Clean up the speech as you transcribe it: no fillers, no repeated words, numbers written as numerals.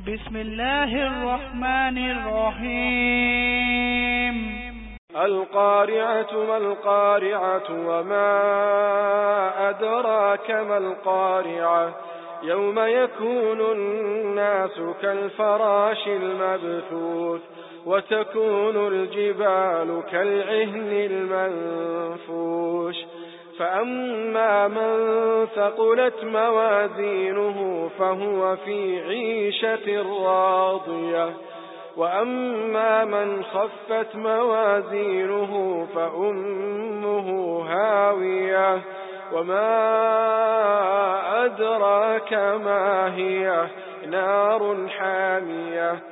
بسم الله الرحمن الرحيم القارعة ما القارعة وما أدراك ما القارعة يوم يكون الناس كالفراش المبثوث وتكون الجبال كالعهن المنفوش فأما من ثقلت موازينه فهو في عيشة راضية وأما من خفت موازينه فأمه هاوية وما أدراك ما هي نار حامية